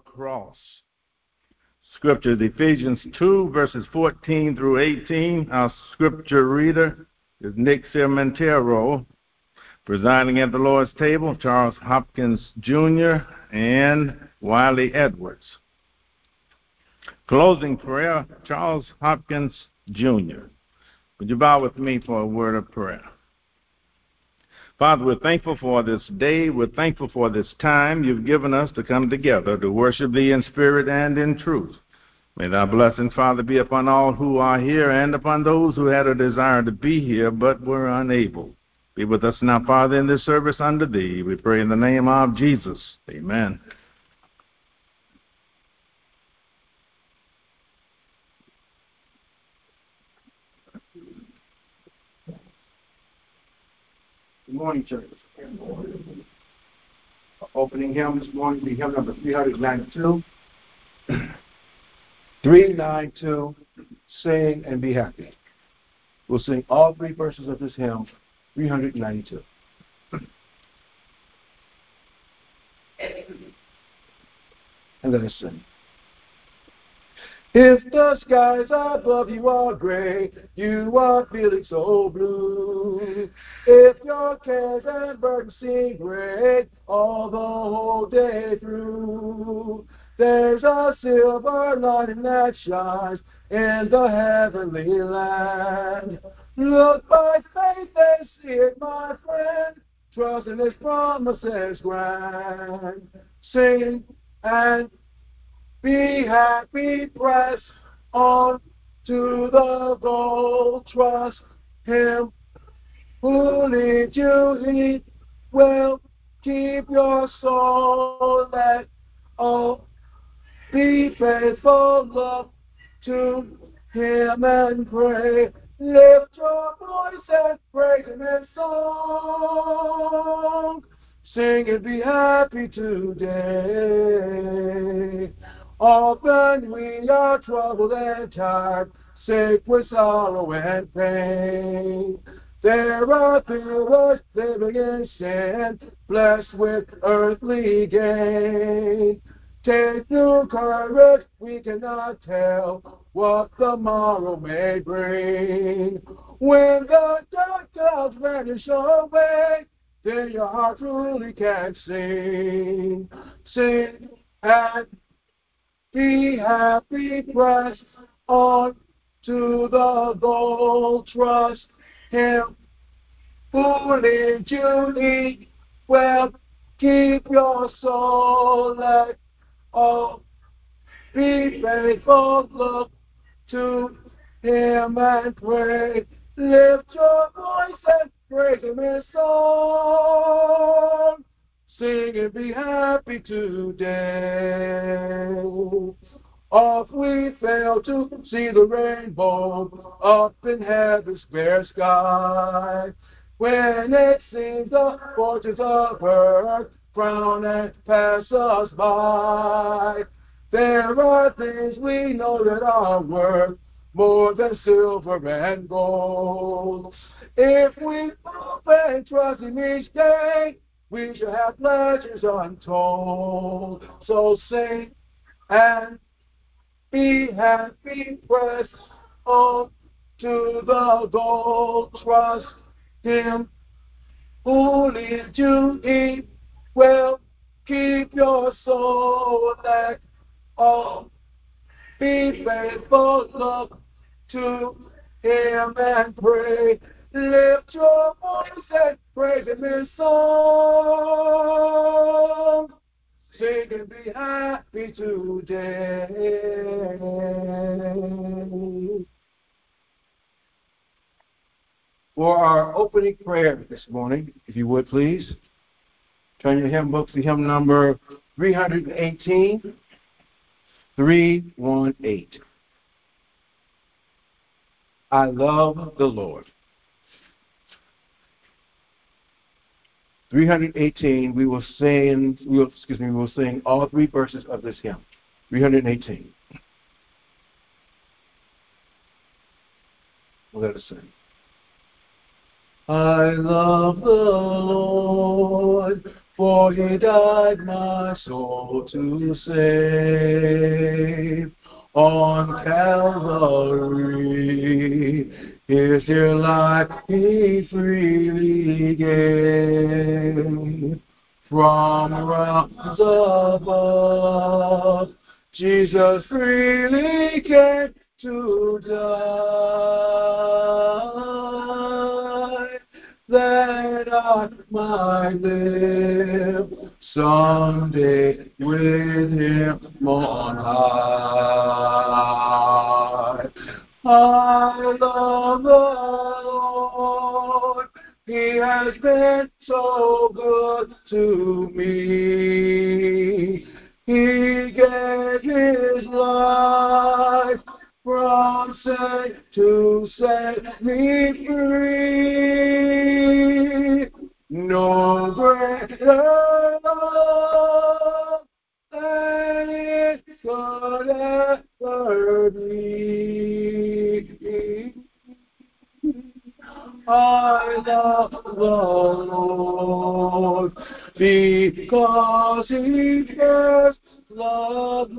cross. Scripture is Ephesians 2, verses 14 through 18. Our scripture reader is Nick Sermentero. Presiding at the Lord's table, Charles Hopkins, Jr. and Wiley Edwards. Closing prayer, Charles Hopkins, Jr. Would you bow with me for a word of prayer? Father, we're thankful for this day. We're thankful for this time you've given us to come together to worship thee in spirit and in truth. May thy blessing, Father, be upon all who are here and upon those who had a desire to be here but were unable. Be with us now, Father, in this service under thee. We pray in the name of Jesus. Amen. Good morning, church. Opening hymn this morning will be hymn number 392. 392, Sing and Be Happy. We'll sing all three verses of this hymn, 392. And let us sing. If the skies above you are gray, you are feeling so blue. If your cares and burdens seem great all the whole day through, there's a silver lining that shines in the heavenly land. Look by faith and see it, my friend. Trust in His promises grand. Sing and be happy, press on to the goal. Trust Him who leads you. He will keep your soul. Let all be faithful. Look to Him and pray. Lift your voice and praise Him in song. Sing and be happy today. Often we are troubled and tired, sick with sorrow and pain. There are few living in sin, blessed with earthly gain. Take new courage, we cannot tell what the morrow may bring. When the dark clouds vanish away, then your heart truly can sing. Sing and be happy, press on to the goal. Trust Him who leads you. He will keep your soul. Let all be faithful. Look to Him and pray. Lift your voice and praise Him in song. Sing and be happy today. Oft we fail to see the rainbow up in heaven's clear sky. When it seems the fortunes of earth frown and pass us by, there are things we know that are worth more than silver and gold. If we hope and trust Him each day, we shall have pleasures untold. So sing and be happy, press on to the goal. Trust Him who leads you. He will keep your soul. Let all be faithful. Look to Him and pray. Lift your voice and praise Him in song. Sing and be happy today. For our opening prayer this morning, if you would please, turn your hymn books to hymn number 318, 318. I love the Lord. 318, we will sing all three verses of this hymn. 318. Let us sing. I love the Lord for he died my soul to save. On Calvary, his dear life he freely gave. From realms above, Jesus freely came to die, that I might live someday with him on high. I love the Lord, he has been so good to me. He gave his life from sin to set me free. No greater love than it could ever be. I love the Lord because he first loved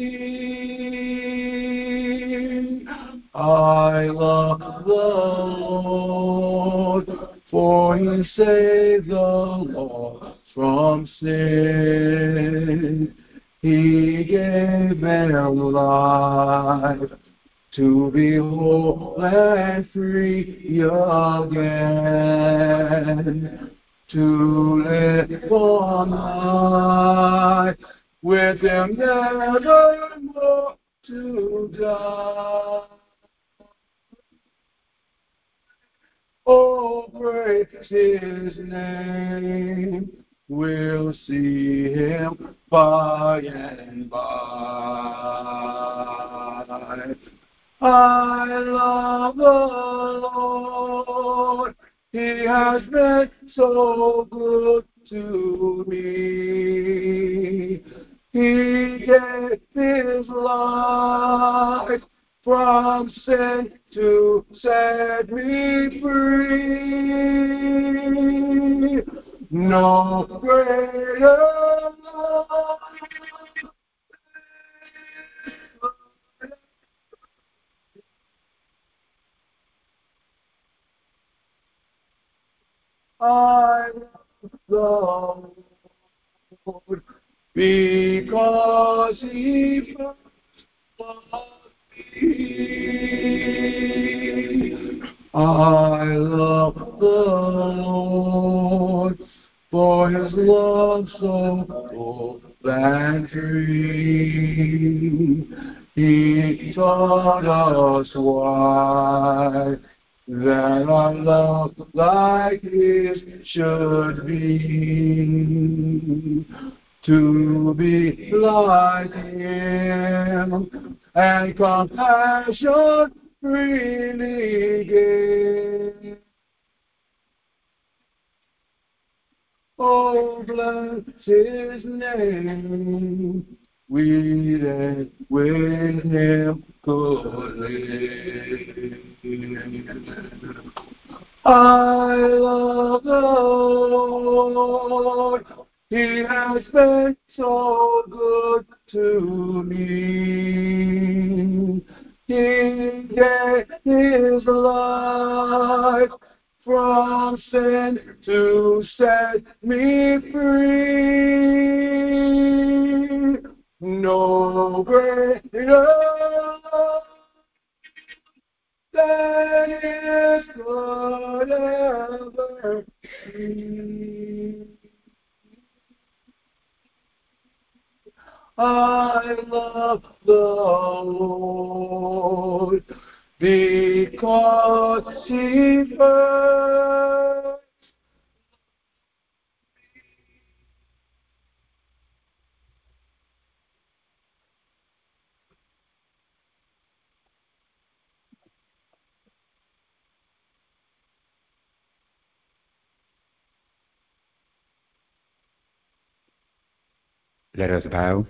me. I love the Lord, for he saved the lost from sin. He gave them life to be whole and free again, to live on high, with him nevermore to die. Oh, praise his name, we'll see him by and by. I love the Lord, he has been so good to me. He gave his life from sin to set me free. No greater love I love the Lord, because he first loved me. I love the Lord, for his love so full and free. He taught us why that our love like his should be, to be like him and compassion freely give. Oh, bless his name, we that with him could live. I love the Lord, he has been so good to me. He gave his life from sin to set me free. No greater love than it could ever be. I love the Lord because he first. Let us bow.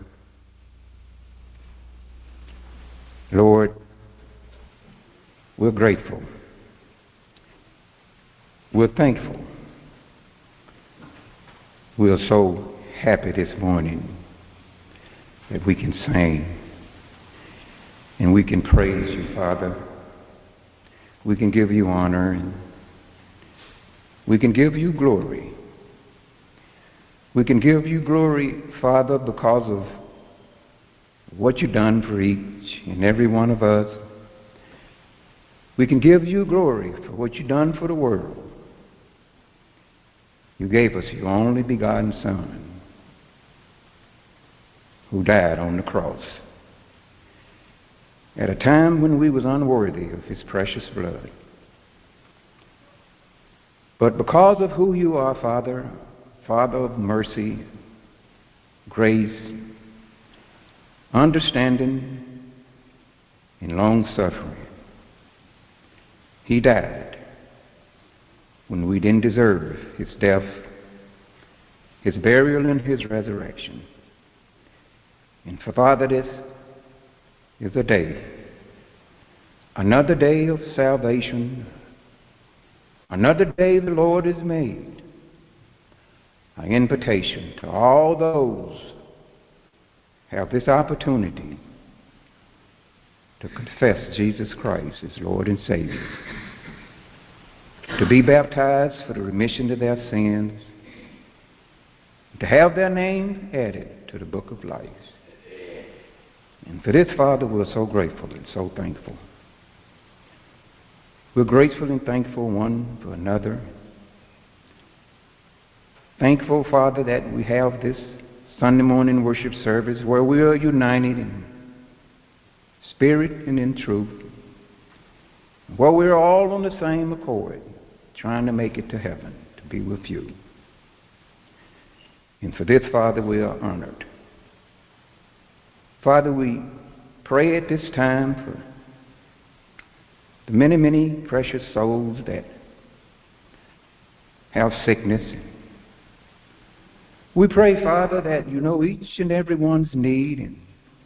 Lord, we're grateful. We're thankful We are so happy this morning that we can sing and we can praise you, Father. We can give you honor and we can give you glory. We can give you glory, Father, because of what you've done for each and every one of us. We can give you glory for what you've done for the world. You gave us your only begotten Son, who died on the cross at a time when we was unworthy of his precious blood. But because of who you are, Father, Father of mercy, grace, understanding, and long-suffering, he died when we didn't deserve his death, his burial, and his resurrection. And for Father, this is a day, another day of salvation, another day the Lord has made, an invitation to all those who have this opportunity to confess Jesus Christ as Lord and Savior, to be baptized for the remission of their sins, to have their name added to the book of life. And for this, Father, we're so grateful and so thankful. We're grateful and thankful one for another. Thankful, Father, that we have this Sunday morning worship service where we are united in spirit and in truth, where we're all on the same accord, trying to make it to heaven, to be with you. And for this, Father, we are honored. Father, we pray at this time for the many, many precious souls that have sickness. We pray, Father, that you know each and every one's need. And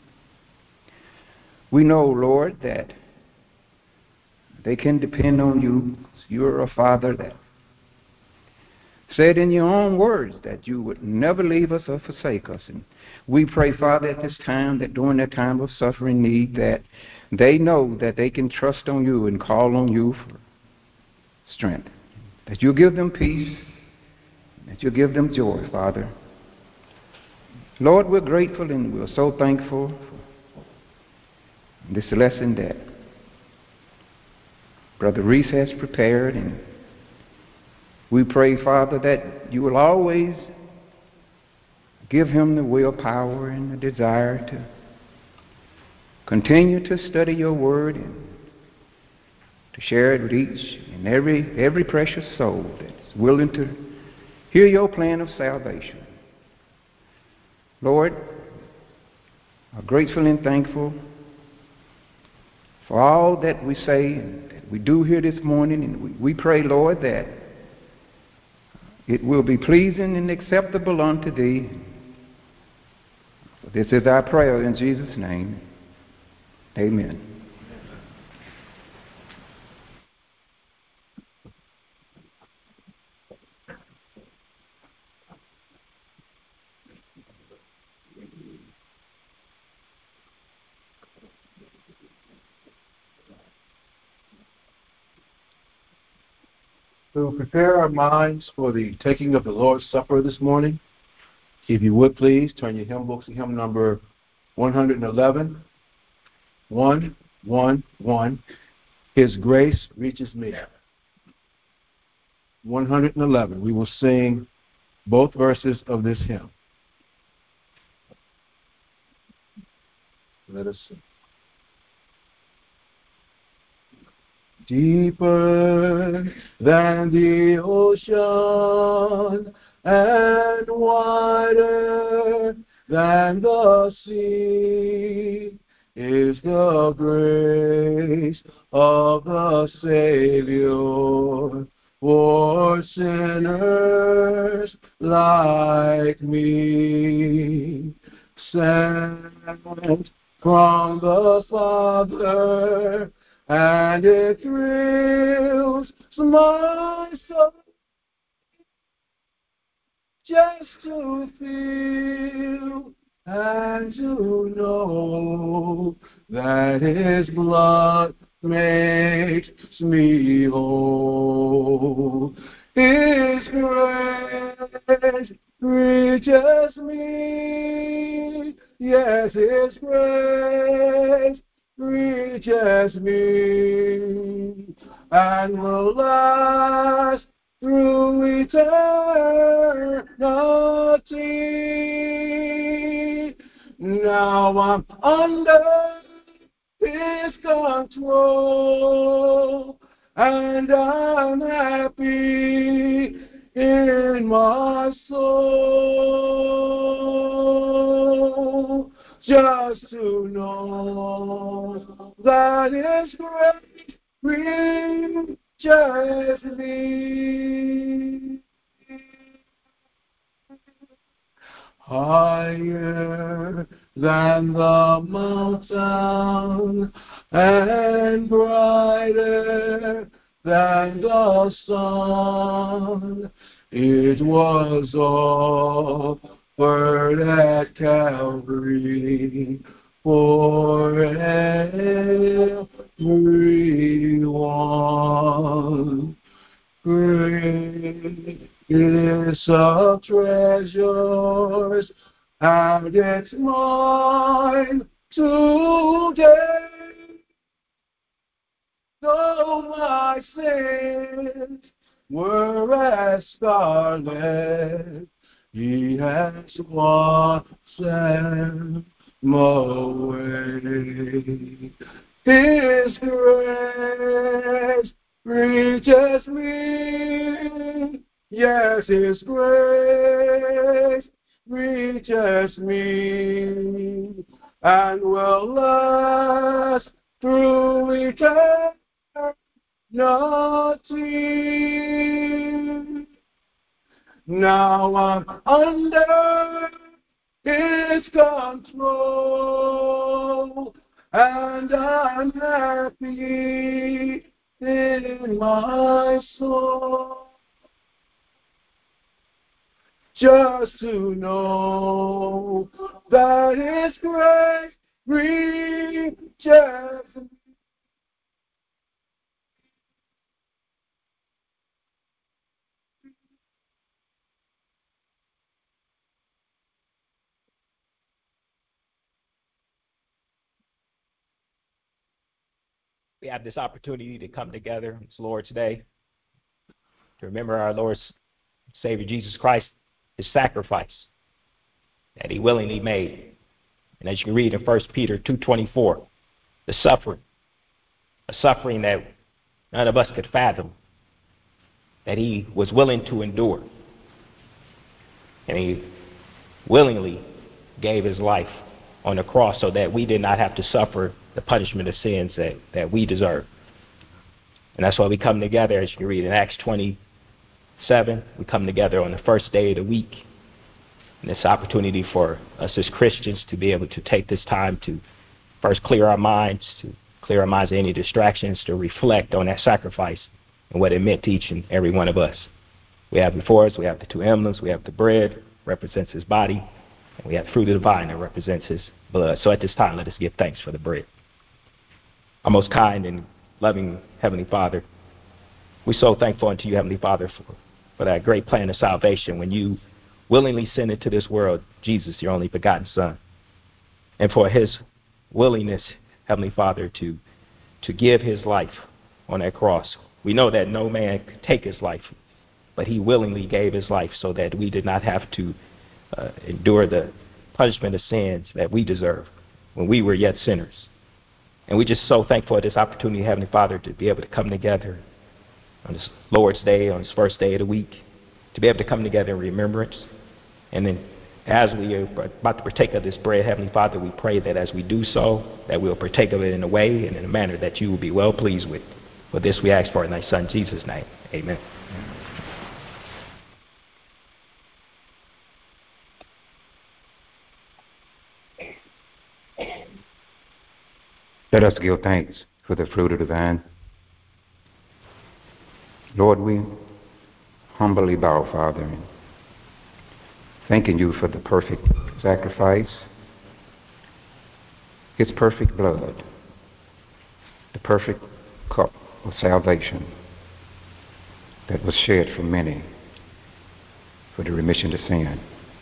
we know, Lord, that they can depend on you. You're a Father that said in your own words that you would never leave us or forsake us. And we pray, Father, at this time, that during that time of suffering need, that they know that they can trust on you and call on you for strength, that you'll give them peace, that you'll give them joy, Father. Lord, we're grateful and we're so thankful for this lesson that Brother Reese has prepared, and we pray, Father, that you will always give him the willpower and the desire to continue to study your word and to share it with each and every precious soul that's willing to hear your plan of salvation. Lord, I'm grateful and thankful for all that we say and that we do here this morning, and we pray, Lord, that it will be pleasing and acceptable unto thee. This is our prayer in Jesus' name. Amen. To prepare our minds for the taking of the Lord's Supper this morning, if you would please turn your hymn books to hymn number 111. 111. His grace reaches me. 111. We will sing both verses of this hymn. Let us sing. Deeper than the ocean and wider than the sea is the grace of the Savior for sinners like me. Sent from the Father, and it thrills my soul just to feel and to know that his blood makes me whole. His grace reaches me. Yes, his grace reaches me and will last through eternity. Now I'm under his control, and I'm happy in my soul, just to know that his grace reaches me. Higher than the mountain and brighter than the sun, it was offered at Calvary for everyone. Greatest of treasures, and it's mine today. Though my sins were as scarlet, he has washed them away. His grace reaches me. Yes, his grace reaches me and will last through eternity. Now I'm under his control, and I'm happy in my soul, just to know that his grace reaches me. We have this opportunity to come together. It's Lord's Day, to remember our Lord Savior Jesus Christ, his sacrifice that he willingly made. And as you can read in 1 Peter 2:24, the suffering, a suffering that none of us could fathom, that he was willing to endure. And he willingly gave his life on the cross so that we did not have to suffer the punishment of sins that we deserve. And that's why we come together, as you can read in Acts 27, we come together on the first day of the week. And this opportunity for us as Christians to be able to take this time to first clear our minds of any distractions, to reflect on that sacrifice and what it meant to each and every one of us. We have before us, we have the two emblems. We have the bread, represents his body, and we have fruit of the vine that represents his blood. So at this time, let us give thanks for the bread. Our most kind and loving Heavenly Father, we're so thankful unto you, Heavenly Father, for that great plan of salvation when you willingly sent into this world Jesus, your only begotten Son, and for his willingness, Heavenly Father, to give his life on that cross. We know that no man could take his life, but he willingly gave his life so that we did not have to endure the punishment of sins that we deserve when we were yet sinners. And we're just so thankful for this opportunity, Heavenly Father, to be able to come together on this Lord's Day, on this first day of the week, to be able to come together in remembrance. And then as we are about to partake of this bread, Heavenly Father, we pray that as we do so, that we'll partake of it in a way and in a manner that you will be well pleased with. For this we ask for in thy Son, Jesus' name. Amen. Let us give thanks for the fruit of the vine. Lord, we humbly bow, Father, and thanking you for the perfect sacrifice, his perfect blood, the perfect cup of salvation that was shed for many for the remission of sin.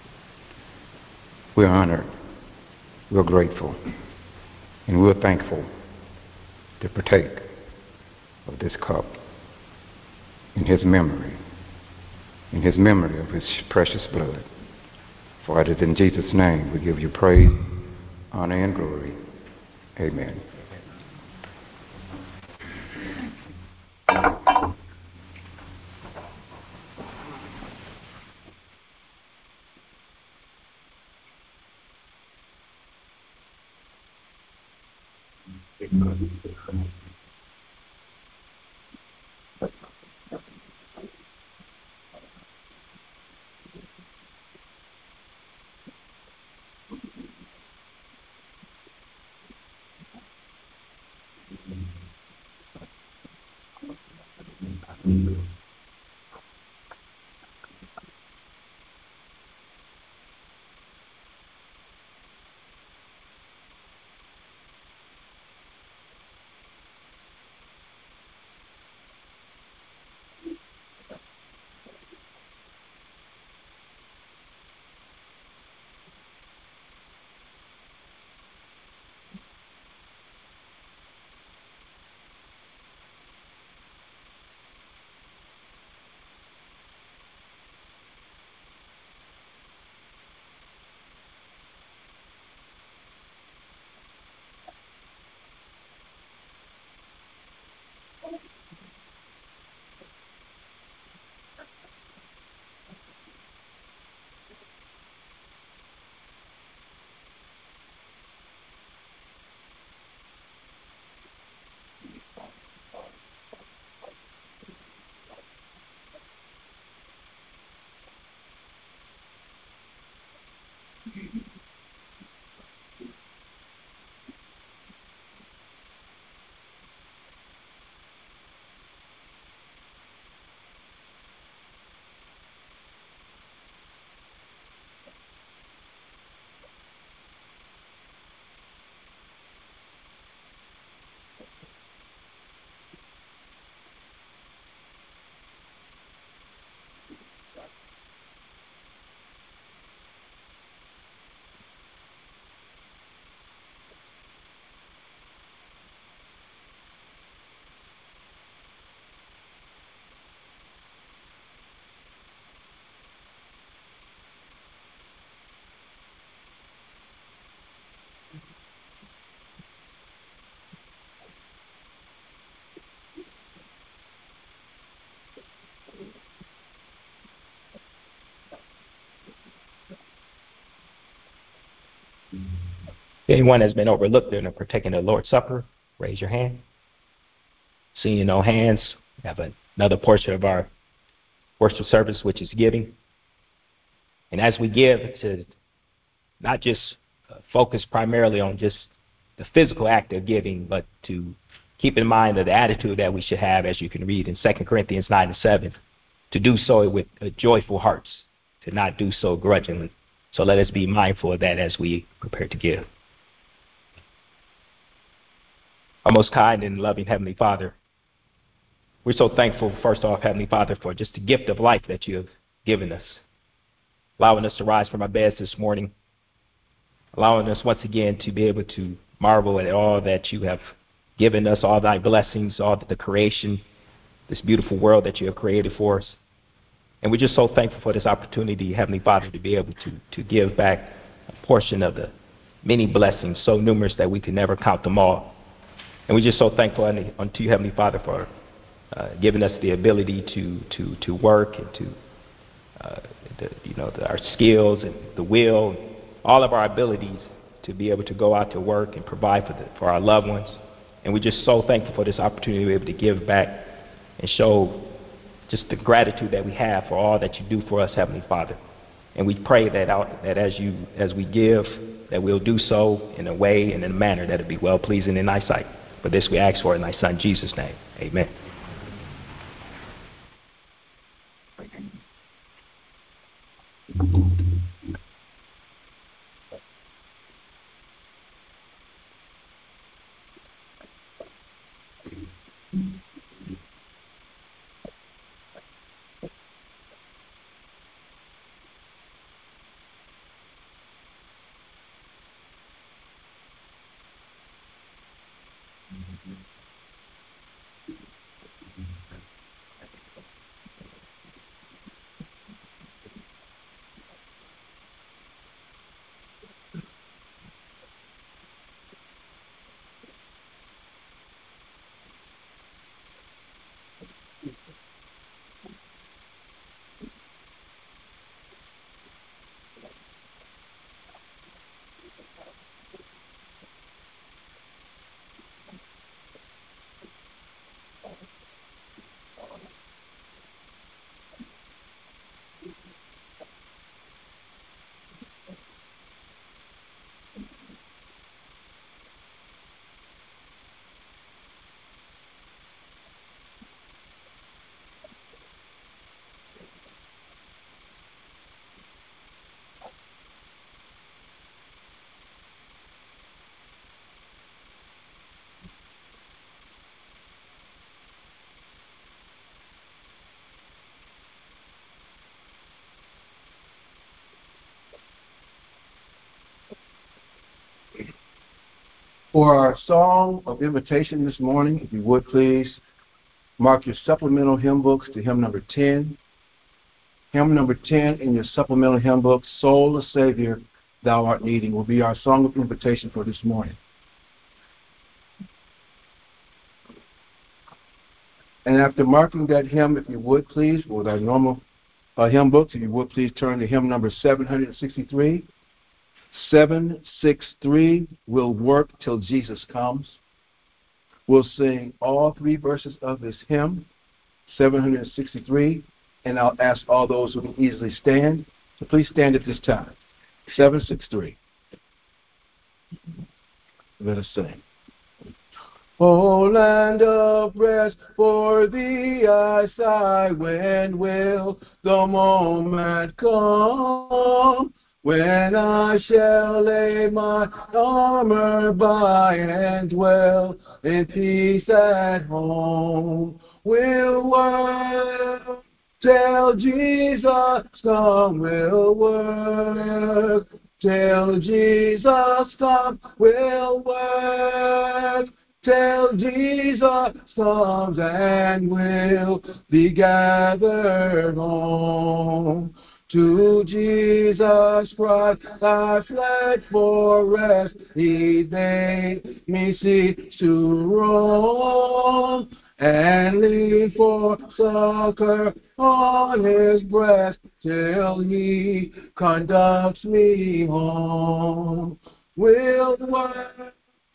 We're honored, we're grateful, and we're thankful to partake of this cup in his memory of his precious blood. For it is in Jesus' name we give you praise, honor, and glory. Amen. Anyone has been overlooked in partaking of the Lord's Supper, raise your hand. Seeing no hands, we have another portion of our worship service, which is giving. And as we give, to not just focus primarily on just the physical act of giving, but to keep in mind the attitude that we should have, as you can read in 2 Corinthians 9:7, to do so with joyful hearts, to not do so grudgingly. So let us be mindful of that as we prepare to give. Our most kind and loving Heavenly Father, we're so thankful, first off, Heavenly Father, for just the gift of life that you have given us, allowing us to rise from our beds this morning, allowing us once again to be able to marvel at all that you have given us, all thy blessings, all the creation, this beautiful world that you have created for us. And we're just so thankful for this opportunity, Heavenly Father, to be able to give back a portion of the many blessings, so numerous that we can never count them all. And we're just so thankful unto you, Heavenly Father, for giving us the ability to work and to our skills and the will, all of our abilities to be able to go out to work and provide for our loved ones. And we're just so thankful for this opportunity to be able to give back and show just the gratitude that we have for all that you do for us, Heavenly Father. And we pray that as we give, that we'll do so in a way and in a manner that will be well-pleasing in thy sight. For this we ask for in thy Son, Jesus' name. Amen. For our song of invitation this morning, if you would please mark your supplemental hymn books to hymn number 10. Hymn number 10 in your supplemental hymn book, Soul of Savior, Thou Art Needing, will be our song of invitation for this morning. And after marking that hymn, if you would please, with our normal hymn books, if you would please turn to hymn number 763. 763 will work till Jesus comes. We'll sing all three verses of this hymn, 763, and I'll ask all those who can easily stand to please stand at this time. 763. Let us sing. O land of rest, for thee I sigh, when will the moment come when I shall lay my armor by and dwell in peace at home? Will work till Jesus come, will work till Jesus come, will work till Jesus comes, and will be gathered home. To Jesus Christ I fled for rest, He bade me cease to roam, and lean for succor on His breast, till He conducts me home. Will work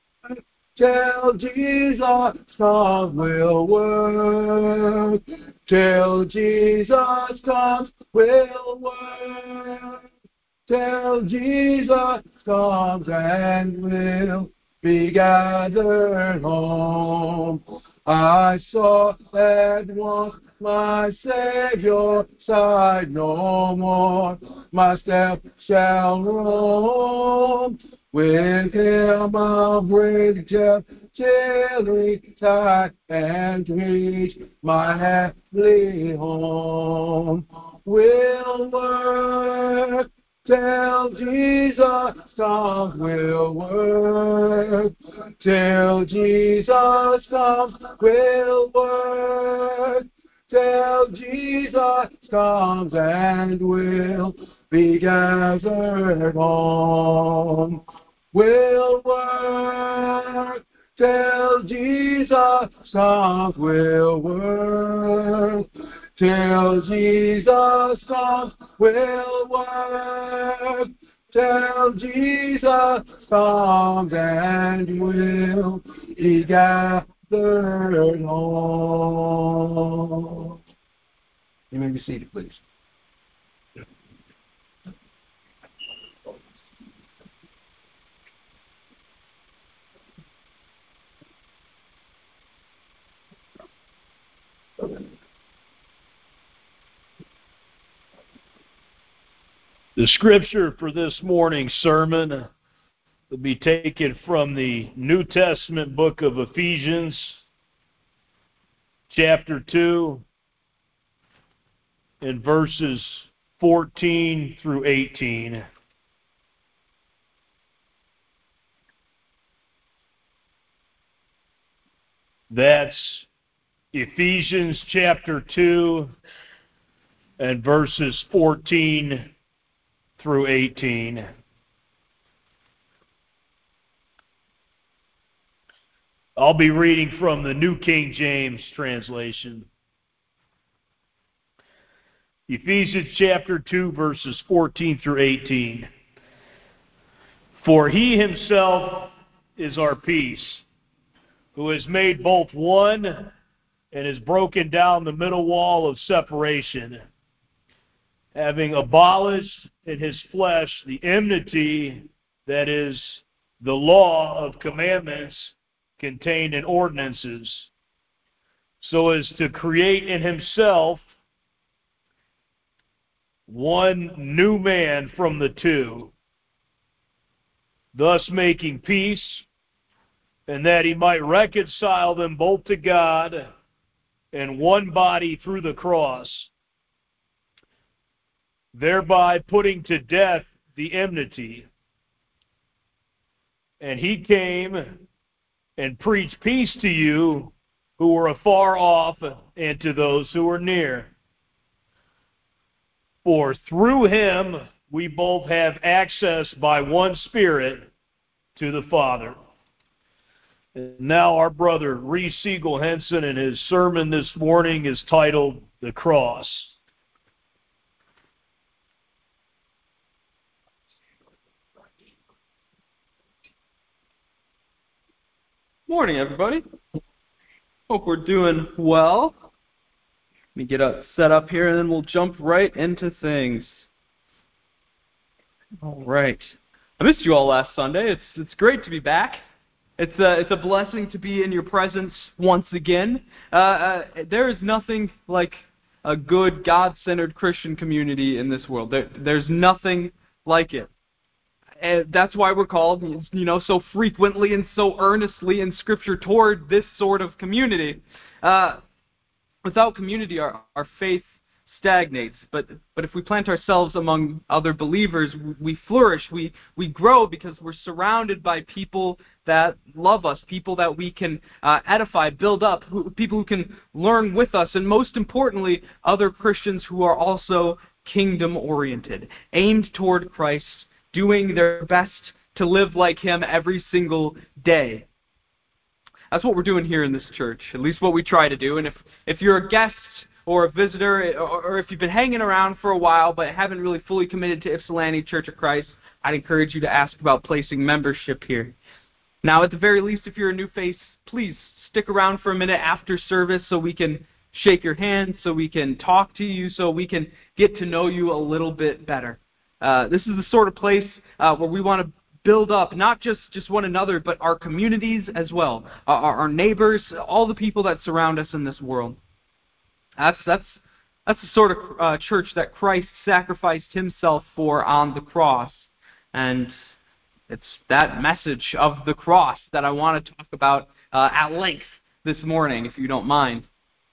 till Jesus comes, will work till Jesus comes, will work till Jesus comes, and will be gathered home. I saw at once my Savior side, no more my steps shall roam. With Him I'll bridge death, chilly tide, and reach my heavenly home. Will work till Jesus comes, will work till Jesus comes, will work till Jesus comes, and will be gathered home. Will work till Jesus comes, will work till Jesus comes, will work till Jesus comes, and will be gathered home. You may be seated, please. The scripture for this morning's sermon will be taken from the New Testament book of Ephesians, chapter 2, and verses 14 through 18. That's Ephesians chapter 2 and verses 14 through 18. I'll be reading from the New King James translation. Ephesians chapter 2, verses 14 through 18. For he himself is our peace, who has made both one and has broken down the middle wall of separation, having abolished in his flesh the enmity, that is, the law of commandments contained in ordinances, so as to create in himself one new man from the two, thus making peace, and that he might reconcile them both to God in one body through the cross, thereby putting to death the enmity. And he came and preached peace to you who were afar off, and to those who were near. For through him we both have access by one Spirit to the Father. And now our brother Reese Siegel Henson, in his sermon this morning, is titled The Cross. Morning, everybody. Hope we're doing well. Let me get us set up here, and then we'll jump right into things. All right. I missed you all last Sunday. It's great to be back. It's a blessing to be in your presence once again. There is nothing like a good, God-centered Christian community in this world. There's nothing like it. And that's why we're called, so frequently and so earnestly in Scripture toward this sort of community. Without community, our faith stagnates. But if we plant ourselves among other believers, we flourish. We grow because we're surrounded by people that love us, people that we can edify, build up, people who can learn with us, and most importantly, other Christians who are also kingdom-oriented, aimed toward Christ, doing their best to live like him every single day. That's what we're doing here in this church, at least what we try to do. And if you're a guest or a visitor, or if you've been hanging around for a while but haven't really fully committed to Ypsilanti Church of Christ, I'd encourage you to ask about placing membership here. Now, at the very least, if you're a new face, please stick around for a minute after service so we can shake your hand, so we can talk to you, so we can get to know you a little bit better. This is the sort of place where we want to build up not just one another, but our communities as well, our neighbors, all the people that surround us in this world. That's the sort of church that Christ sacrificed himself for on the cross. And it's that message of the cross that I want to talk about at length this morning, if you don't mind.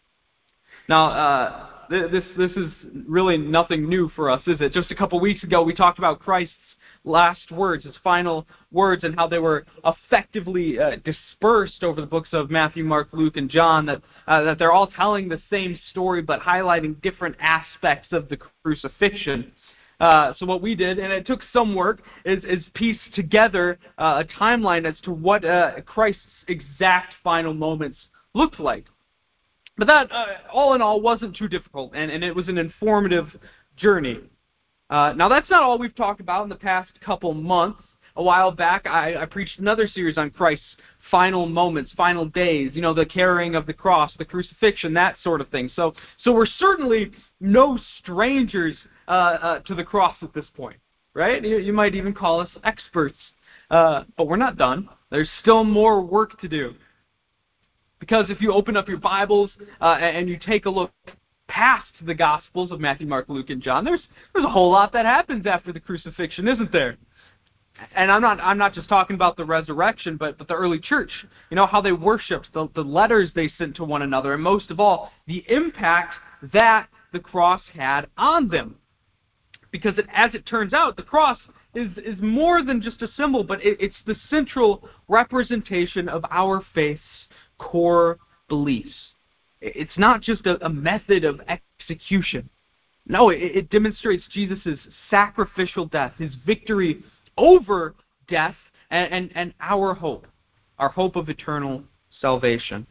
Now, this is really nothing new for us, is it? Just a couple weeks ago, we talked about Christ's last words, his final words, and how they were effectively dispersed over the books of Matthew, Mark, Luke, and John, that they're all telling the same story but highlighting different aspects of the crucifixion. So what we did, and it took some work, is piece together a timeline as to what Christ's exact final moments looked like. But that, all in all, wasn't too difficult, and it was an informative journey. Now, that's not all we've talked about in the past couple months. A while back, I preached another series on Christ's final moments, final days, the carrying of the cross, the crucifixion, that sort of thing. So we're certainly no strangers to the cross at this point, right? You might even call us experts. But we're not done. There's still more work to do. Because if you open up your Bibles and you take a look past the Gospels of Matthew, Mark, Luke, and John, there's a whole lot that happens after the crucifixion, isn't there? And I'm not just talking about the resurrection, but the early church. How they worshipped, the letters they sent to one another, and most of all, the impact that the cross had on them. Because as it turns out, the cross is more than just a symbol, but it's the central representation of our faith's core beliefs. It's not just a method of execution. No, it demonstrates Jesus' sacrificial death, his victory over death, and our hope of eternal salvation.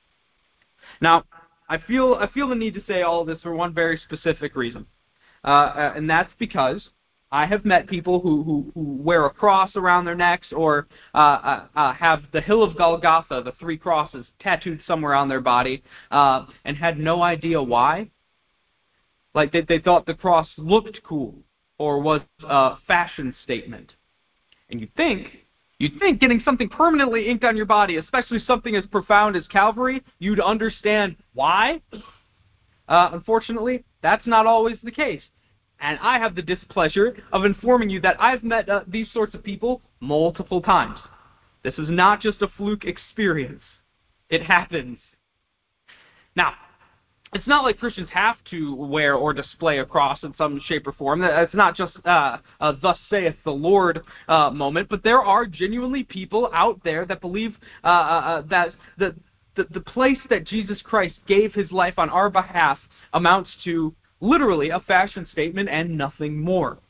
Now, I feel the need to say all of this for one very specific reason, and that's because I have met people who wear a cross around their necks or have the Hill of Golgotha, the 3 crosses, tattooed somewhere on their body, and had no idea why. Like they thought the cross looked cool or was a fashion statement. And you'd think getting something permanently inked on your body, especially something as profound as Calvary, you'd understand why. Unfortunately, that's not always the case. And I have the displeasure of informing you that I've met these sorts of people multiple times. This is not just a fluke experience. It happens. Now, it's not like Christians have to wear or display a cross in some shape or form. It's not just a thus saith the Lord moment, but there are genuinely people out there that believe that the place that Jesus Christ gave his life on our behalf amounts to literally a fashion statement and nothing more.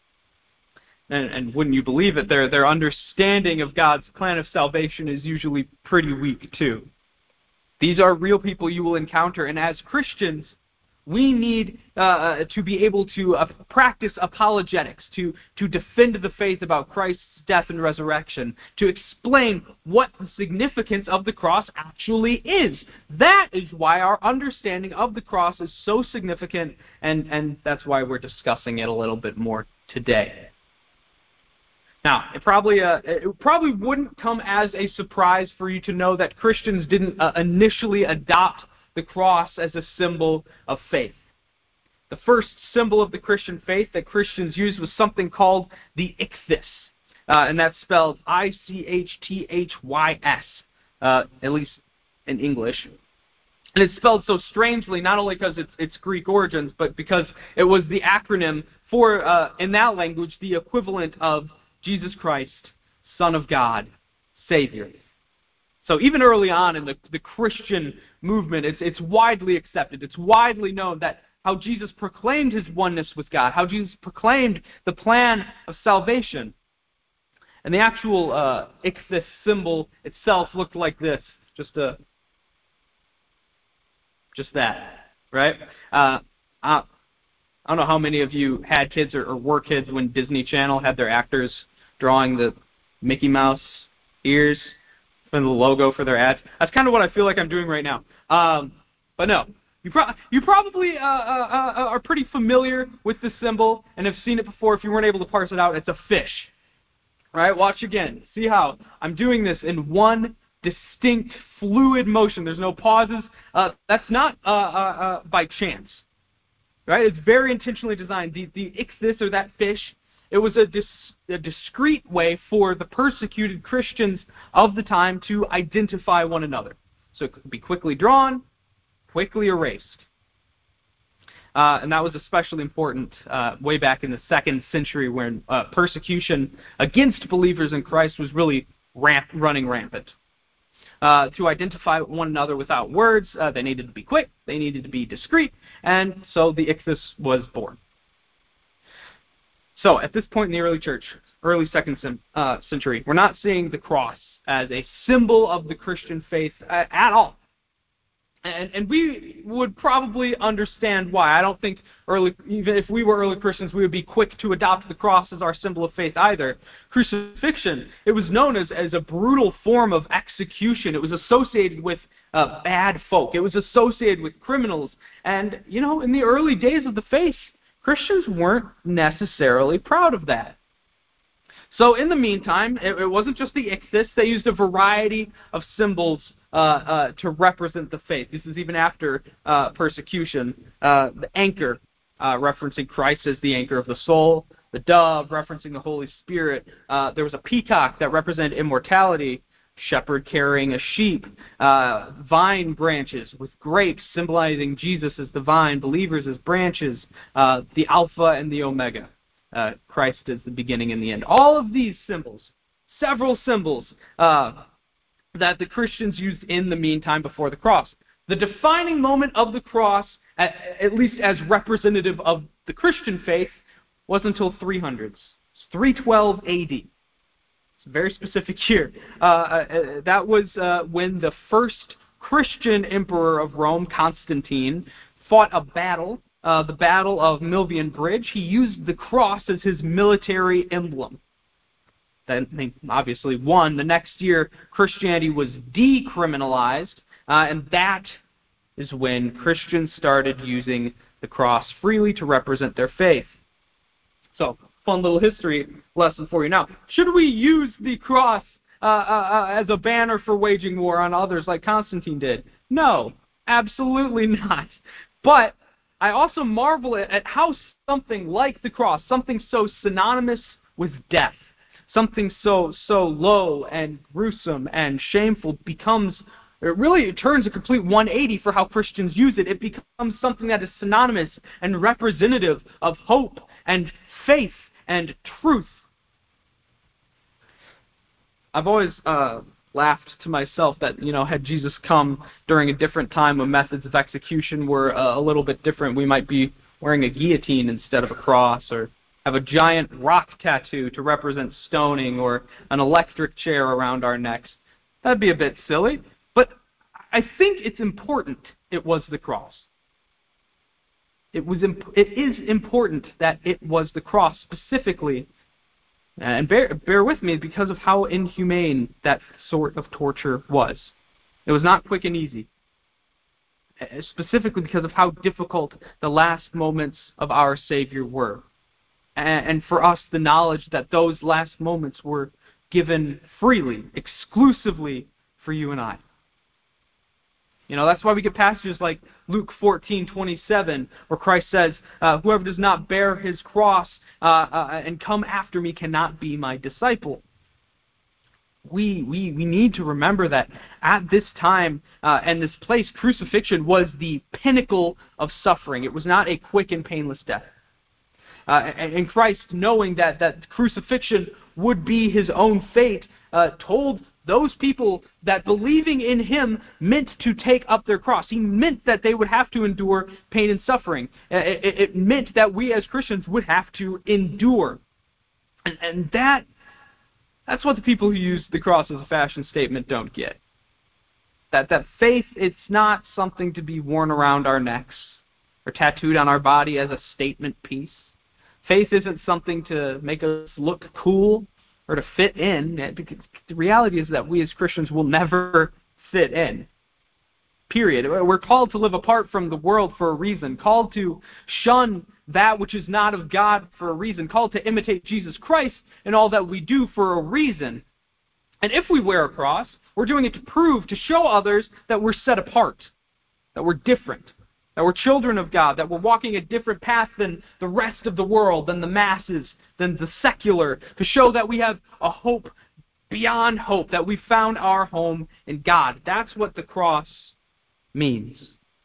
And wouldn't you believe it, their understanding of God's plan of salvation is usually pretty weak too. These are real people you will encounter, and as Christians, we need to be able to practice apologetics, to defend the faith about Christ's death and resurrection, to explain what the significance of the cross actually is. That is why our understanding of the cross is so significant, and that's why we're discussing it a little bit more today. Now, it probably wouldn't come as a surprise for you to know that Christians didn't initially adopt the cross as a symbol of faith. The first symbol of the Christian faith that Christians used was something called the ichthys, and that's spelled I-C-H-T-H-Y-S, at least in English. And it's spelled so strangely, not only because it's Greek origins, but because it was the acronym for, in that language, the equivalent of Jesus Christ, Son of God, Savior. So even early on in the Christian movement, it's widely accepted. It's widely known that how Jesus proclaimed his oneness with God, how Jesus proclaimed the plan of salvation. And the actual ichthys symbol itself looked like this, just that, right? I don't know how many of you had kids or were kids when Disney Channel had their actors drawing the Mickey Mouse ears and the logo for their ads. That's kind of what I feel like I'm doing right now. But no, you probably are pretty familiar with this symbol and have seen it before. If you weren't able to parse it out, it's a fish. All right, watch again. See how I'm doing this in one distinct, fluid motion. There's no pauses. That's not by chance. Right? It's very intentionally designed. The ichthys, or that fish, it was a discreet way for the persecuted Christians of the time to identify one another. So it could be quickly drawn, quickly erased. And that was especially important way back in the 2nd century when persecution against believers in Christ was really running rampant. To identify one another without words, they needed to be quick, they needed to be discreet, and so the ichthys was born. So at this point in the early church, early 2nd century, we're not seeing the cross as a symbol of the Christian faith at all. And we would probably understand why. I don't think even if we were early Christians, we would be quick to adopt the cross as our symbol of faith either. Crucifixion, it was known as a brutal form of execution. It was associated with bad folk. It was associated with criminals. And, in the early days of the faith, Christians weren't necessarily proud of that. So in the meantime, it wasn't just the ichthys. They used a variety of symbols to represent the faith. This is even after persecution. The anchor, referencing Christ as the anchor of the soul. The dove, referencing the Holy Spirit. There was a peacock that represented immortality. Shepherd carrying a sheep. Vine branches with grapes, symbolizing Jesus as the vine, believers as branches. The Alpha and the Omega. Christ is the beginning and the end. All of these symbols, several symbols, that the Christians used in the meantime before the cross. The defining moment of the cross, at least as representative of the Christian faith, wasn't until 300s. It's 312 AD. It's a very specific year. That was when the first Christian emperor of Rome, Constantine, fought a battle, the Battle of Milvian Bridge. He used the cross as his military emblem. Then they obviously won. The next year, Christianity was decriminalized, and that is when Christians started using the cross freely to represent their faith. So, fun little history lesson for you now. Should we use the cross as a banner for waging war on others like Constantine did? No, absolutely not. But I also marvel at how something like the cross, something so synonymous with death, something so low and gruesome and shameful it turns a complete 180 for how Christians use it. It becomes something that is synonymous and representative of hope and faith and truth. I've always laughed to myself that, had Jesus come during a different time when methods of execution were a little bit different, we might be wearing a guillotine instead of a cross, or have a giant rock tattoo to represent stoning, or an electric chair around our necks. That'd be a bit silly, but I think it's important it was the cross. It is important that it was the cross specifically, and bear with me, because of how inhumane that sort of torture was. It was not quick and easy, specifically because of how difficult the last moments of our Savior were. And for us, the knowledge that those last moments were given freely, exclusively for you and I. That's why we get passages like Luke 14:27, where Christ says, whoever does not bear his cross and come after me cannot be my disciple. We need to remember that at this time and this place, crucifixion was the pinnacle of suffering. It was not a quick and painless death. And Christ, knowing that crucifixion would be his own fate, told those people that believing in him meant to take up their cross. He meant that they would have to endure pain and suffering. It meant that we as Christians would have to endure. And that's what the people who use the cross as a fashion statement don't get. That faith, it's not something to be worn around our necks or tattooed on our body as a statement piece. Faith isn't something to make us look cool or to fit in. Because the reality is that we as Christians will never fit in. Period. We're called to live apart from the world for a reason. Called to shun that which is not of God for a reason. Called to imitate Jesus Christ in all that we do for a reason. And if we wear a cross, we're doing it to prove, to show others that we're set apart, that we're different, that we're children of God, that we're walking a different path than the rest of the world, than the masses, than the secular, to show that we have a hope beyond hope, that we found our home in God. That's what the cross means.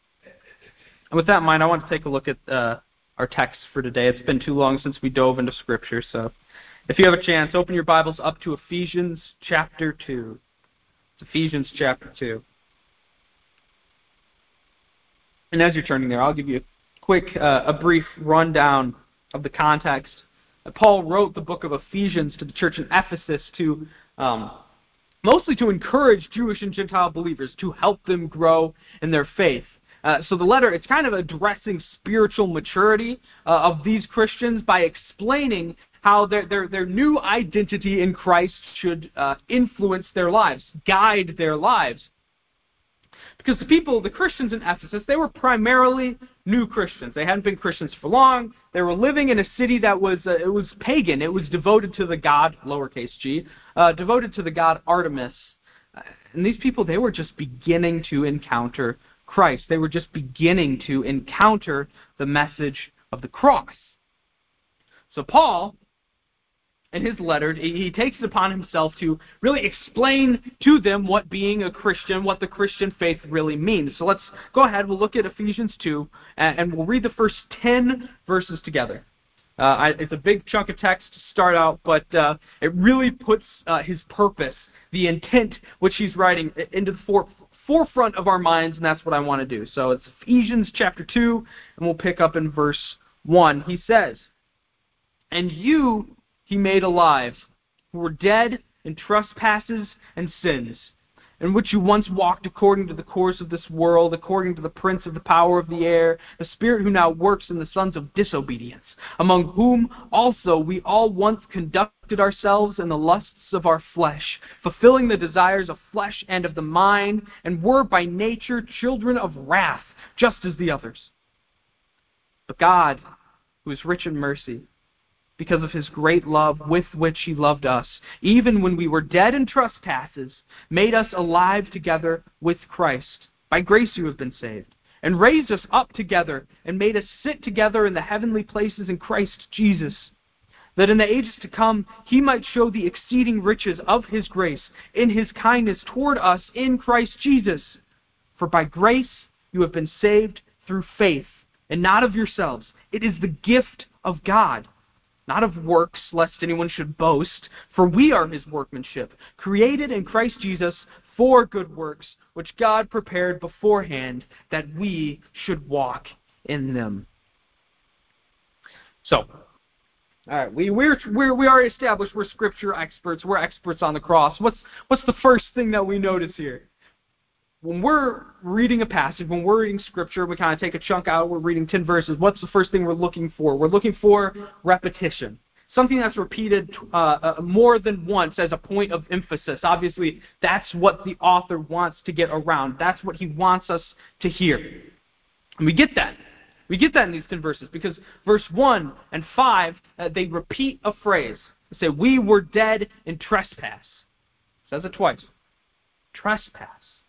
And with that in mind, I want to take a look at our text for today. It's been too long since we dove into Scripture, so if you have a chance, open your Bibles up to Ephesians chapter 2. It's Ephesians chapter 2. And as you're turning there, I'll give you a brief rundown of the context. Paul wrote the book of Ephesians to the church in Ephesus mostly to encourage Jewish and Gentile believers, to help them grow in their faith. So the letter, it's kind of addressing spiritual maturity of these Christians by explaining how their new identity in Christ should influence their lives, guide their lives. Because the Christians in Ephesus, they were primarily new Christians. They hadn't been Christians for long. They were living in a city that was pagan. It was devoted to the god, lowercase g, devoted to the god Artemis. And these people, they were just beginning to encounter Christ. They were just beginning to encounter the message of the cross. So Paul, in his letter, he takes it upon himself to really explain to them what being a Christian, what the Christian faith really means. So let's go ahead, we'll look at Ephesians 2, and we'll read the first 10 verses together. It's a big chunk of text to start out, but it really puts his purpose, the intent which he's writing into the forefront of our minds, and that's what I want to do. So it's Ephesians chapter 2, and we'll pick up in verse 1. He says, "And you he made alive, who were dead in trespasses and sins, in which you once walked according to the course of this world, according to the prince of the power of the air, the spirit who now works in the sons of disobedience, among whom also we all once conducted ourselves in the lusts of our flesh, fulfilling the desires of flesh and of the mind, and were by nature children of wrath, just as the others. But God, who is rich in mercy, because of his great love with which he loved us, even when we were dead in trespasses, made us alive together with Christ. By grace you have been saved, and raised us up together, and made us sit together in the heavenly places in Christ Jesus, that in the ages to come he might show the exceeding riches of his grace in his kindness toward us in Christ Jesus. For by grace you have been saved through faith, and not of yourselves. It is the gift of God, not of works, lest anyone should boast. For we are his workmanship, created in Christ Jesus for good works, which God prepared beforehand that we should walk in them." So, all right, we already established we're Scripture experts. We're experts on the cross. What's the first thing that we notice here? When we're reading a passage, when we're reading Scripture, we kind of take a chunk out, we're reading 10 verses. What's the first thing we're looking for? We're looking for repetition. Something that's repeated more than once as a point of emphasis. Obviously, that's what the author wants to get around. That's what he wants us to hear. And we get that. We get that in these 10 verses because verse 1 and 5, they repeat a phrase. They say, "We were dead in trespass." It says it twice. Trespass.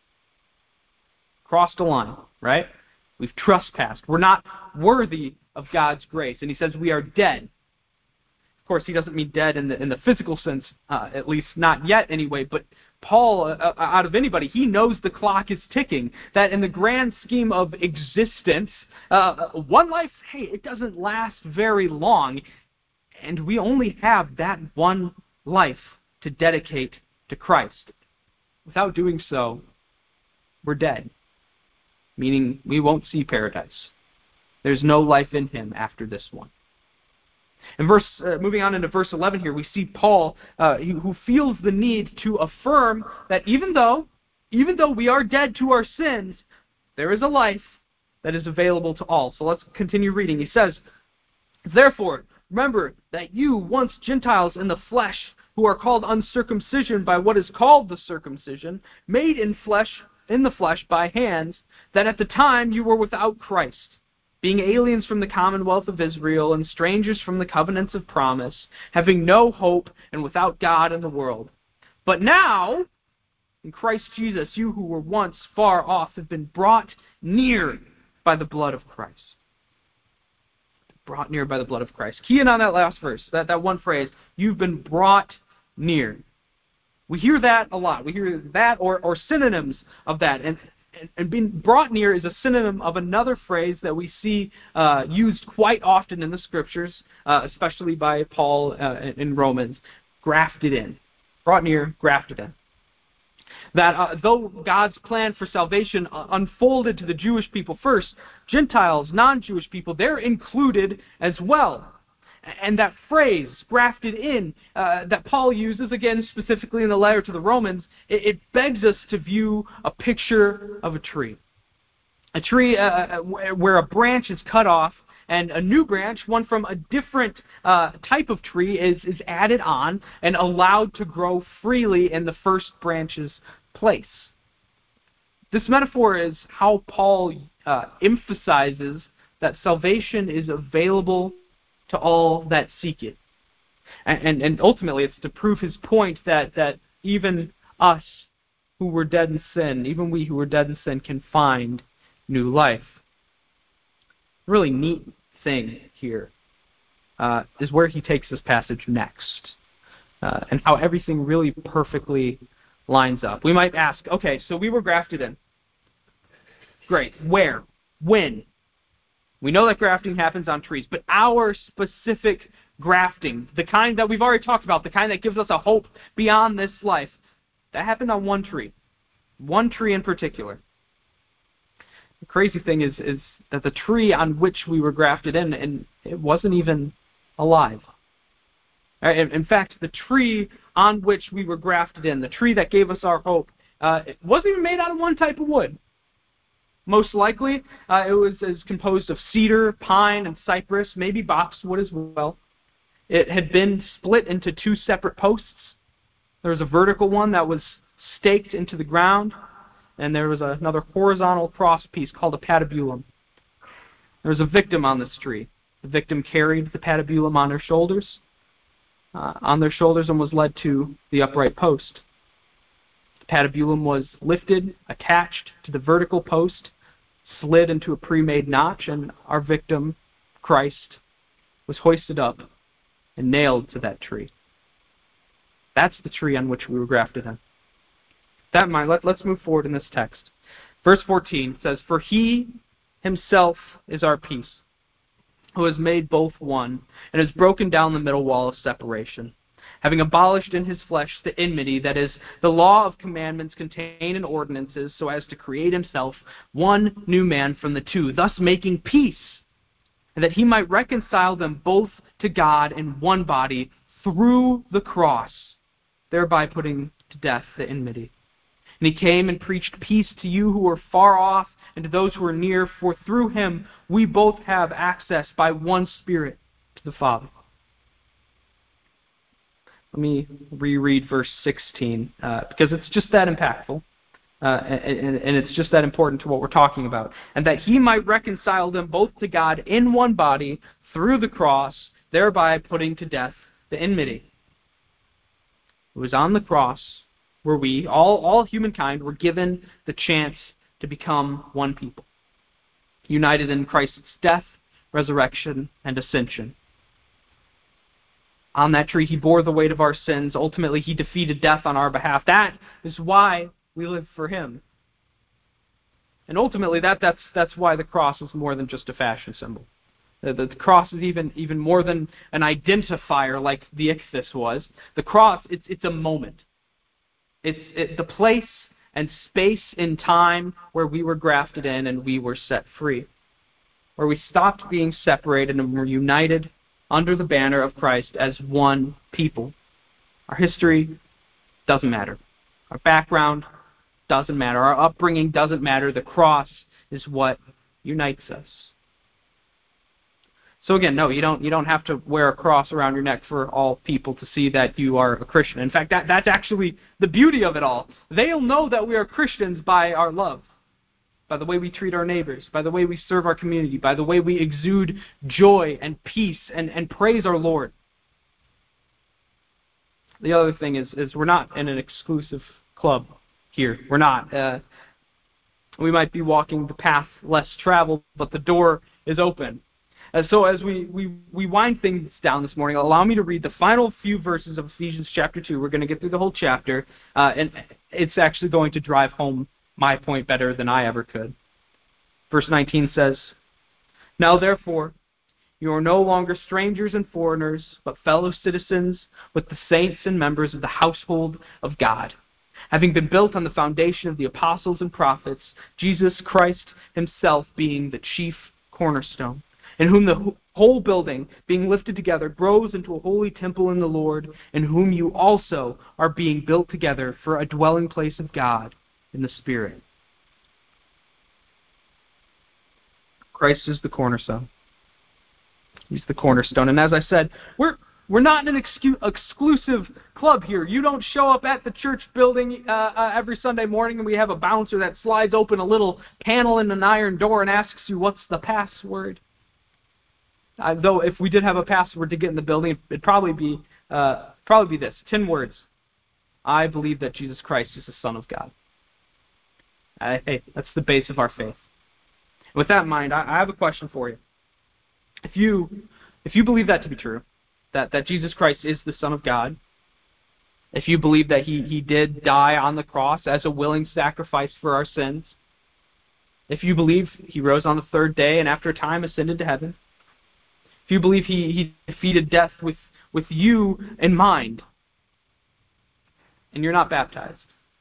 Crossed a line, right? We've trespassed. We're not worthy of God's grace. And he says we are dead. Of course, he doesn't mean dead in the physical sense, at least not yet anyway, but Paul, out of anybody, he knows the clock is ticking, that in the grand scheme of existence, one life, hey, it doesn't last very long, and we only have that one life to dedicate to Christ. Without doing so, we're dead. Meaning we won't see paradise. There's no life in him after this one. In moving on into verse 11 here, we see Paul, who feels the need to affirm that even though we are dead to our sins, there is a life that is available to all. So let's continue reading. He says, "Therefore, remember that you, once Gentiles in the flesh, who are called uncircumcision by what is called the circumcision, made in the flesh by hands, that at the time you were without Christ, being aliens from the commonwealth of Israel and strangers from the covenants of promise, having no hope and without God in the world. But now, in Christ Jesus, you who were once far off have been brought near by the blood of Christ." Brought near by the blood of Christ. Key in on that last verse, that one phrase, you've been brought near. We hear that a lot. We hear that or synonyms of that. And being brought near is a synonym of another phrase that we see used quite often in the Scriptures, especially by Paul in Romans, grafted in. Brought near, grafted in. That though God's plan for salvation unfolded to the Jewish people first, Gentiles, non-Jewish people, they're included as well. And that phrase, grafted in, that Paul uses, again, specifically in the letter to the Romans, it begs us to view a picture of a tree. A tree where a branch is cut off and a new branch, one from a different type of tree, is added on and allowed to grow freely in the first branch's place. This metaphor is how Paul emphasizes that salvation is available to all that seek it. And ultimately, it's to prove his point that even us who were dead in sin, even we who were dead in sin, can find new life. Really neat thing here is where he takes this passage next, and how everything really perfectly lines up. We might ask, okay, so we were grafted in. Great. Where? When? We know that grafting happens on trees, but our specific grafting, the kind that we've already talked about, the kind that gives us a hope beyond this life, That happened on one tree. One tree in particular. The crazy thing is that the tree on which we were grafted in, and it wasn't even alive. In fact, the tree on which we were grafted in, the tree that gave us our hope, it wasn't even made out of one type of wood. Most likely, it was composed of cedar, pine, and cypress, maybe boxwood as well. It had been split into two separate posts. There was a vertical one that was staked into the ground, and there was another horizontal cross piece called a patibulum. There was a victim on this tree. The victim carried the patibulum on their shoulders, and was led to the upright post. The patibulum was lifted, attached to the vertical post, slid into a pre-made notch, and our victim, Christ, was hoisted up and nailed to that tree. That's the tree on which we were grafted in. That in mind, let's move forward in this text. Verse 14 says, "For he himself is our peace, who has made both one, and has broken down the middle wall of separation, having abolished in his flesh the enmity, that is, the law of commandments contained in ordinances, so as to create himself one new man from the two, thus making peace, and that he might reconcile them both to God in one body through the cross, thereby putting to death the enmity. And he came and preached peace to you who were far off, and to those who are near, for through him we both have access by one Spirit to the Father." Let me reread verse 16, because it's just that impactful, and it's just that important to what we're talking about. "And that he might reconcile them both to God in one body through the cross, thereby putting to death the enmity." It was on the cross where we, all humankind, were given the chance to become one people, united in Christ's death, resurrection, and ascension. On that tree, he bore the weight of our sins. Ultimately, he defeated death on our behalf. That is why we live for him. And ultimately, that's why the cross is more than just a fashion symbol. The cross is even more than an identifier like the ichthys was. The cross, it's a moment. It's the place and space in time where we were grafted in and we were set free, where we stopped being separated and were united under the banner of Christ as one people. Our history doesn't matter. Our background doesn't matter. Our upbringing doesn't matter. The cross is what unites us. So again, no, you don't have to wear a cross around your neck for all people to see that you are a Christian. In fact, that's actually the beauty of it all. They'll know that we are Christians by our love, by the way we treat our neighbors, by the way we serve our community, by the way we exude joy and peace and praise our Lord. The other thing is we're not in an exclusive club here. We're not. We might be walking the path less traveled, but the door is open. So as we wind things down this morning, allow me to read the final few verses of Ephesians chapter 2. We're going to get through the whole chapter, and it's actually going to drive home my point better than I ever could. Verse 19 says, "Now therefore, you are no longer strangers and foreigners, but fellow citizens with the saints and members of the household of God, having been built on the foundation of the apostles and prophets, Jesus Christ himself being the chief cornerstone, in whom the whole building, being lifted together, grows into a holy temple in the Lord, in whom you also are being built together for a dwelling place of God in the Spirit." Christ is the cornerstone. He's the cornerstone. And as I said, we're not in an exclusive club here. You don't show up at the church building every Sunday morning and we have a bouncer that slides open a little panel in an iron door and asks you, "What's the password?" Though if we did have a password to get in the building, it'd probably be this: 10 words. "I believe that Jesus Christ is the Son of God." Hey, that's the base of our faith. With that in mind, I have a question for you. If you believe that to be true, that Jesus Christ is the Son of God, if you believe that he did die on the cross as a willing sacrifice for our sins, if you believe he rose on the third day and after a time ascended to heaven, if you believe he defeated death with you in mind, and you're not baptized,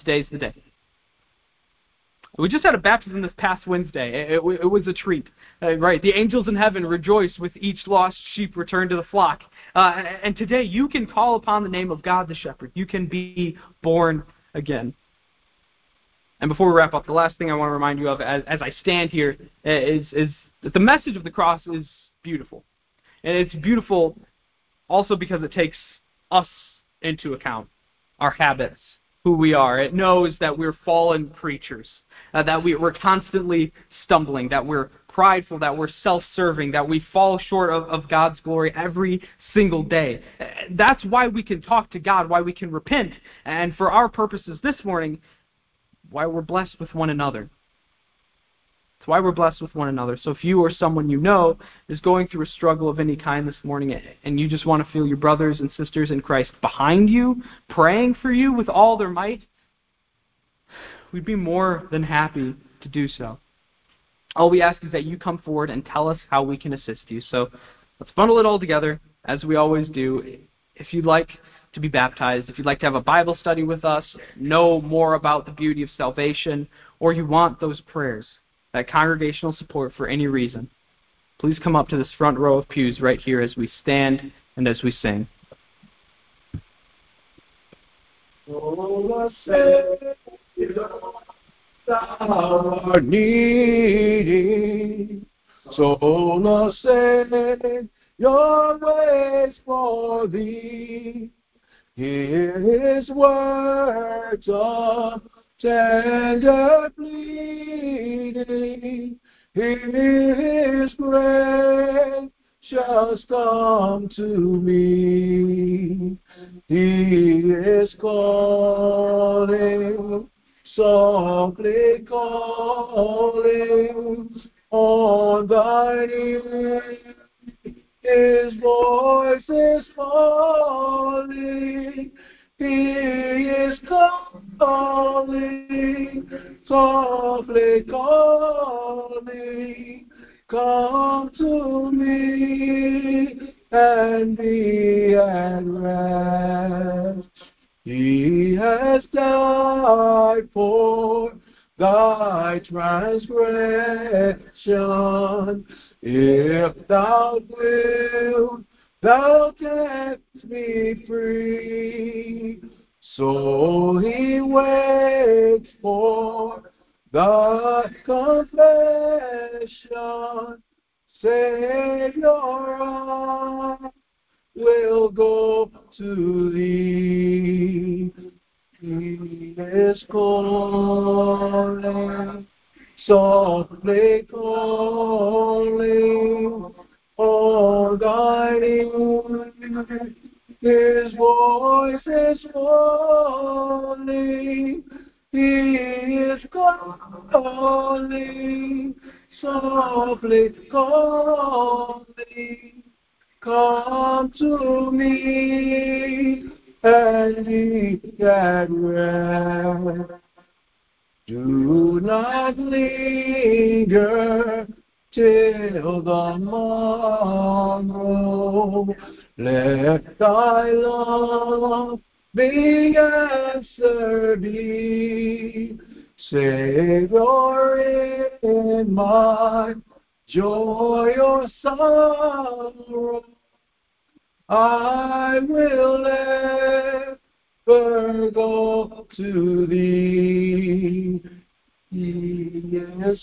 today's the day. We just had a baptism this past Wednesday. It was a treat, right? The angels in heaven rejoice with each lost sheep returned to the flock. And today you can call upon the name of God the Shepherd. You can be born again. And before we wrap up, the last thing I want to remind you of as I stand here is that the message of the cross is beautiful. And it's beautiful also because it takes us into account, our habits, who we are. It knows that we're fallen creatures, that we're constantly stumbling, that we're prideful, that we're self-serving, that we fall short of God's glory every single day. That's why we can talk to God, why we can repent, and for our purposes this morning, why we're blessed with one another. It's why we're blessed with one another. So if you or someone you know is going through a struggle of any kind this morning and you just want to feel your brothers and sisters in Christ behind you, praying for you with all their might, we'd be more than happy to do so. All we ask is that you come forward and tell us how we can assist you. So let's bundle it all together, as we always do. If you'd like to be baptized, if you'd like to have a Bible study with us, know more about the beauty of salvation, or you want those prayers, that congregational support for any reason, please come up to this front row of pews right here as we stand and as we sing. Oh, Savior, thou art needy, so send your ways for thee. Hear his words of tender pleading. His grace shall come to me. He is calling, softly calling on thine ear. His voice is falling. He is calling, softly calling. Come to me and be at rest. He has died for thy transgression. If thou wilt, thou canst be free. So he waits for thy confession. Savior, I will go to thee. He is calling, softly calling on thine ear. His voice is falling. He is calling, softly calling. Come to me and be at rest. Do not linger till the morrow. Let thy love be answered thee. Savior, in my joy or sorrow, I will ever go to thee. He is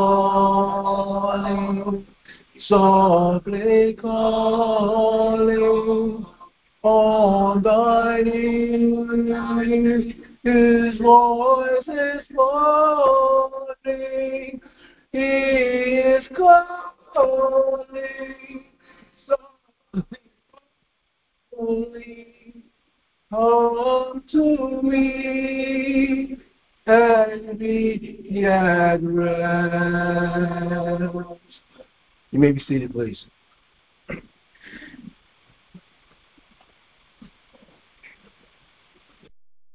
calling, softly calling on thine ear. His voice is falling. He is calling, softly calling. Come to me and be at rest. You may be seated, please.